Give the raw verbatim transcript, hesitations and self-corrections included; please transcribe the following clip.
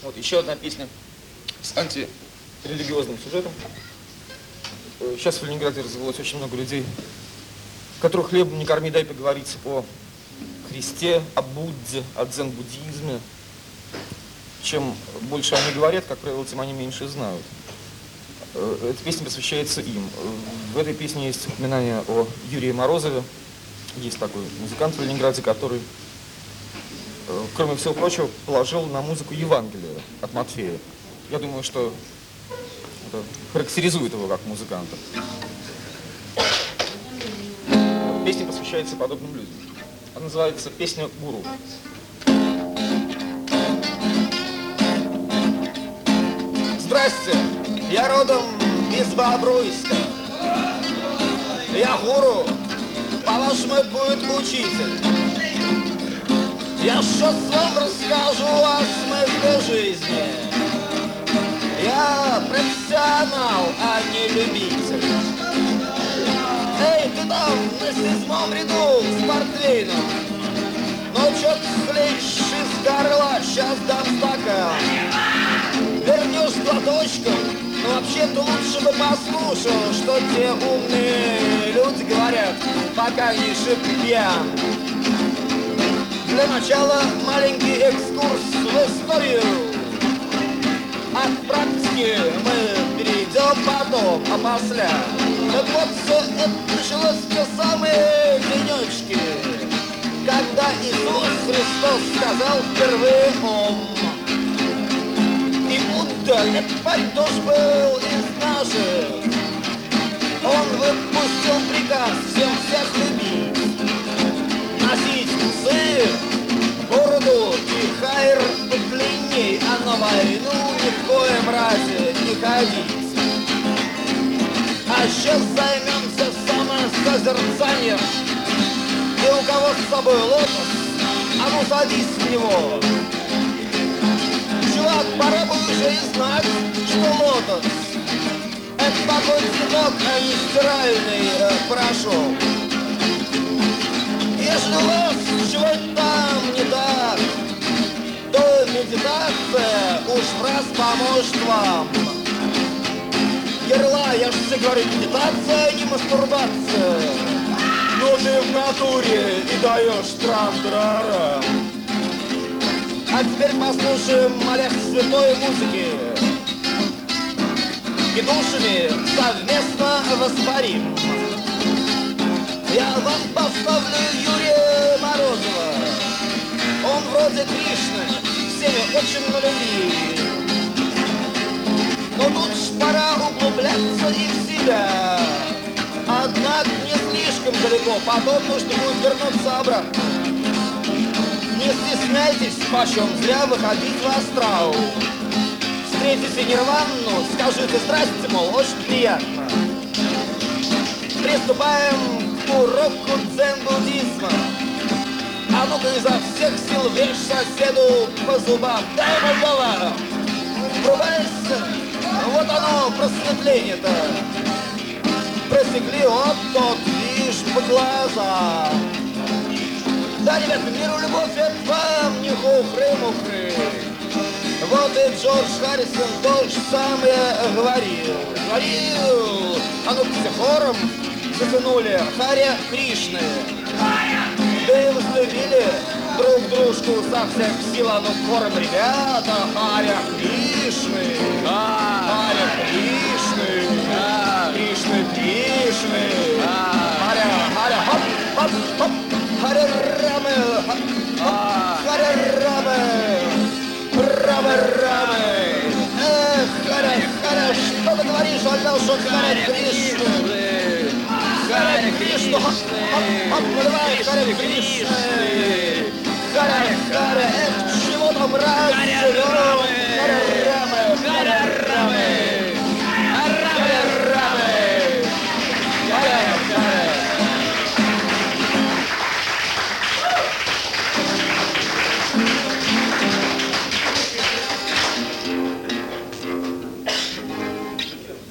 Вот еще одна песня с антирелигиозным сюжетом. Сейчас в Ленинграде развелось очень много людей, которых хлебом не корми, дай поговорить о Христе, о Будде, о дзен-буддизме. Чем больше они говорят, как правило, тем они меньше знают. Эта песня посвящается им. В этой песне есть упоминание о Юрии Морозове. Есть такой музыкант в Ленинграде, который, кроме всего прочего, положил на музыку Евангелие от Матфея. Я думаю, что это характеризует его как музыканта. Песня посвящается подобным людям. Она называется «Песня гуру». Здрасте, я родом из Бобруйска. Я гуру, по-вашему, будет учитель. Я сейчас вам расскажу о смысле жизни. Я профессионал, а не любитель. Эй, ты там на седьмом ряду с портвейном. Ну чё ты хлещешь из горла, сейчас дам стакан. Вернешь с платочком, но вообще-то лучше бы послушал, что те умные люди говорят, пока не шиб пьян. Для начала маленький экскурс в историю. От практики мы перейдем потом, а после. Так вот, все это началось в те самые денечки, когда Иисус Христос сказал впервые «Ом». И Будда, этот парень тоже был из наших. Он выпустил приказ всем всех любить, носить усы, бороду и хайр подлинней, а на войну ни в коем разе не ходить. А сейчас займемся самосозерцанием. И у кого с собой лотос, а ну садись в него. Чувак, пора бы уже и знать, что лотос — это такой цветок, а не стиральный э, порошок. Если у вас чего-то там не так, то медитация уж в раз поможет вам. Ерла, я же тебе говорю, медитация, не мастурбация. Ну ты в натуре и даешь трам-тарара. А теперь послушаем молясь святой музыки. И душами совместно воспарим. Я вам поставлю Юрия Морозова. Он вроде Кришны, всеми очень на любви. Но тут ж пора углубляться и в себя. Однако не слишком далеко, потом нужно будет вернуться обратно. Не стесняйтесь, почем зря выходить в астрал. Встретите Нирвану, скажите «Здрасте», мол, очень приятно. Приступаем к уроку дзен-буддизма. А ну-ка изо всех сил врежь соседу по зубам. Дай ему голова. Врубайся. Вот оно, просветление-то. Просекли, вот тот, видишь, по глазам. Да, ребята, миру любовь, это вам не хухры-мухры. Вот и Джордж Харрисон то же самое говорил. Говорил, а ну-ка все хором затянули Харе Кришны. Да и возлюбили друг дружку со всех сил, а ну хором, ребята, Харе Кришны. Харе Кришны. Кришны, Кришны. Харе, Харе, хоп, хоп, хоп. Харе Раме, Харе Раме. Раме, Раме. Эх, Харе, Харе, что ты говоришь, Альдал, что Харе Кришны. Харе Кришну, хоп, хоп, наливает Харе Кришны. Харе, Харе, эх, чего там раз живем. Харе Раме, Харе